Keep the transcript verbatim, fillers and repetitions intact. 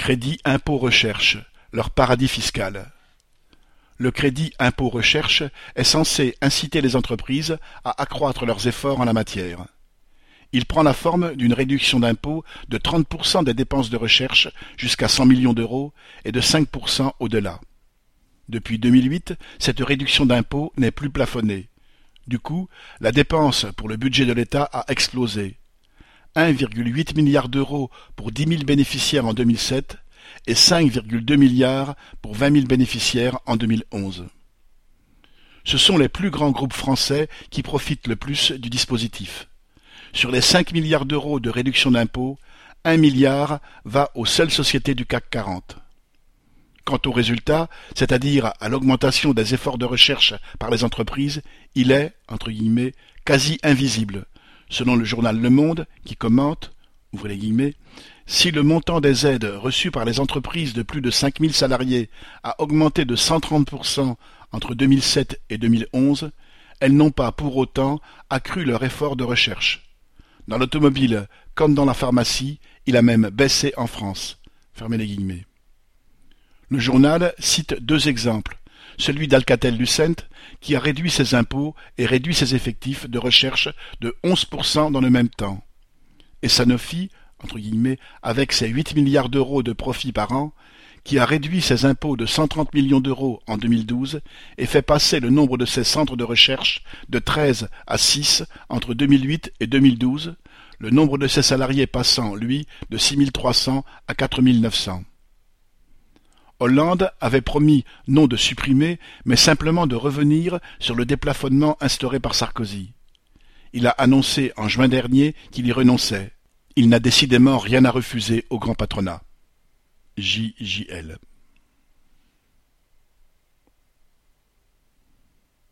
Crédit impôt recherche, leur paradis fiscal. Le crédit impôt recherche est censé inciter les entreprises à accroître leurs efforts en la matière. Il prend la forme d'une réduction d'impôt de trente pour cent des dépenses de recherche jusqu'à cent millions d'euros et de cinq pour cent au-delà. Depuis deux mille huit, cette réduction d'impôt n'est plus plafonnée. Du coup, la dépense pour le budget de l'État a explosé. un virgule huit milliard d'euros pour dix mille bénéficiaires en deux mille sept et cinq virgule deux milliards pour vingt mille bénéficiaires en deux mille onze. Ce sont les plus grands groupes français qui profitent le plus du dispositif. Sur les cinq milliards d'euros de réduction d'impôt, un milliard va aux seules sociétés du C A C quarante. Quant au résultat, c'est-à-dire à l'augmentation des efforts de recherche par les entreprises, il est, entre guillemets, quasi invisible, selon le journal Le Monde, qui commente, ouvrez les guillemets, si le montant des aides reçues par les entreprises de plus de cinq mille salariés a augmenté de cent trente pour cent entre deux mille sept et deux mille onze, elles n'ont pas pour autant accru leur effort de recherche. Dans l'automobile comme dans la pharmacie, il a même baissé en France. Fermez les guillemets. Le journal cite deux exemples, celui d'Alcatel-Lucent, qui a réduit ses impôts et réduit ses effectifs de recherche de onze pour cent dans le même temps. Et Sanofi, entre guillemets, avec ses huit milliards d'euros de profit par an, qui a réduit ses impôts de cent trente millions d'euros en deux mille douze et fait passer le nombre de ses centres de recherche de treize à six entre deux mille huit et deux mille douze, le nombre de ses salariés passant, lui, de six mille trois cents à quatre mille neuf cents. Hollande avait promis non de supprimer, mais simplement de revenir sur le déplafonnement instauré par Sarkozy. Il a annoncé en juin dernier qu'il y renonçait. Il n'a décidément rien à refuser au grand patronat. J J L